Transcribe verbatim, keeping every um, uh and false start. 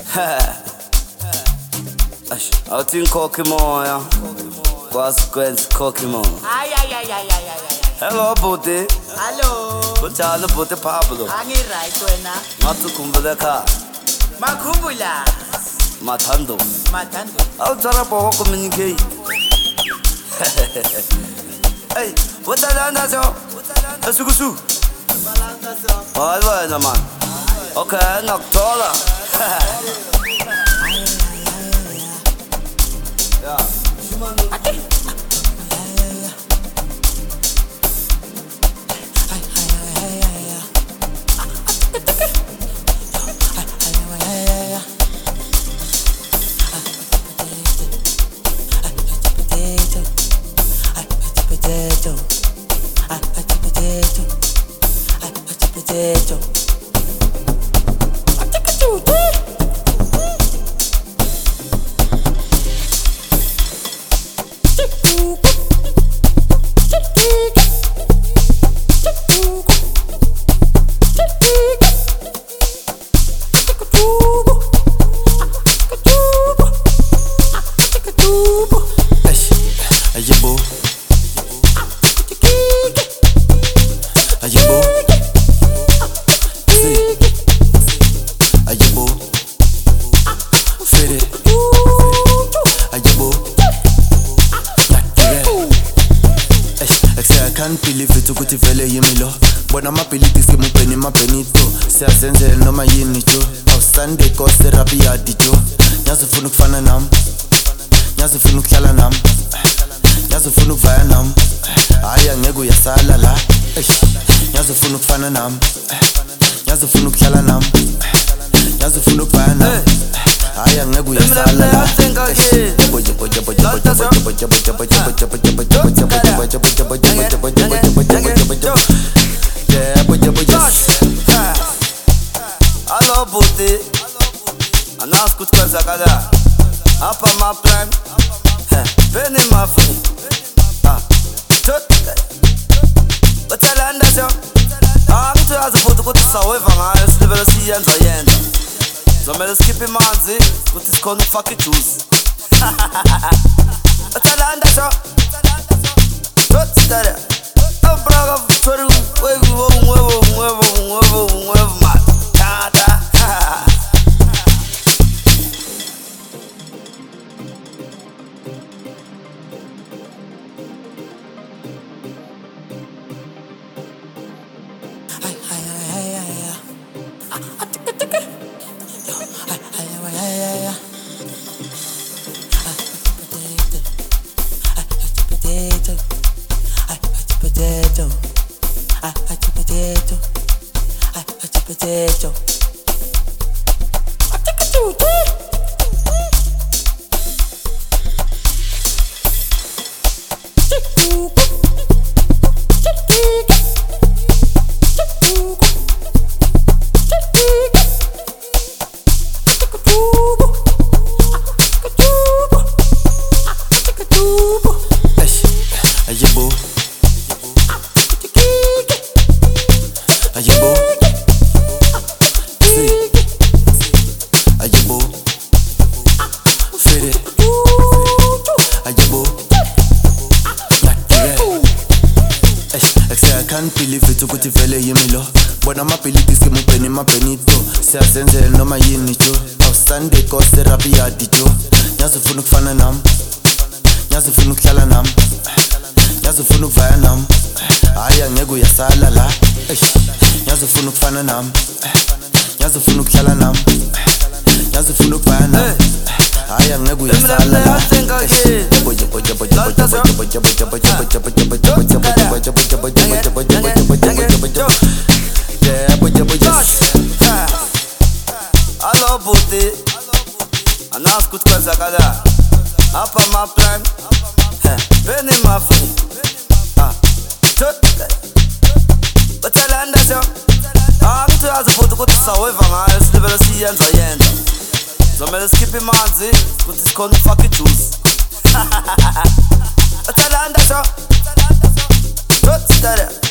Awuthi inkhokhe moya kwazi kwenza ikhokhe moya. Ay ay ay ay ay ay. Hello Buti. Hello. Kunjani Buti Pablo? Angi right wena. Ngathi ukhumbule ekhaya. Makhumbula. Mathando. Mathando. Awuthara boko communicate. Hey, utalanda so. Asukusu. Balanda so. Hayi wena man. Okay, ngakuthola. Yeah. Okay. Potato, I put a potato, I put a potato. I take a two, can't believe it ukuthi vele yimi lo bona amabhilidi simubheni mabenito siyazenzela noma yini jo awusande kose rapi yadi jo nyazifuna ukufana nami nyazifuna ukuhlala nami nyazifuna ukuvaya nami hayi angeke uyasala la nyazifuna ukufana nami nyazifuna ukuhlala nami nyazifuna ukuvaya nami hayi angeke uyasala la boja boja boja boja boja boja boja boja boja boja boja boja boja boja boja yeah boja boja Hello Buti. Anas kutwenza kada. Hapa my plan. Beni my friend. Ah. Utalanda so. Angithi azifuthi ukuthi saweva ngayo silibele siyenza yenza. Zomela skip imanzi ukuthi sikhona ukufaka ijuice. Utalanda so. Utalanda. Abraga futhi wewe wewe wewe wewe wewe man. Tata. Potato, I put a potato, I put a potato. I take a two, Ayabo, see, Ayabo, fit it, Ayabo, I say I can't believe it ukuthi vele yimi lo bona amabhilidi simubheni mabenito siyazenzela noma yini jo awusande kose rapi yadi jo nyazifuna ukufana nami nyazifuna ukuhlala nami nyazifuna ukuvaya nami hayi angeke uyasala la nyazifuna ukufana nami nyazifuna ukuhlala nami nyazifuna ukuvaya nami hayi angeke uyasala la boja boja boja boja boja boja boja boja boja boja boja boja boja boja boja boja boja yeah boja boja Hello Buti. Anas kutwenza kada. Hapa my plan. Beni my friend. Ah. Utalanda so. Angithi azifuthi ukuthi saweva ngayo silibele siyenza yenza. Zomela skip imanzi ukuthi sikhona ukufaka ijuice. Utalanda so. Utalanda.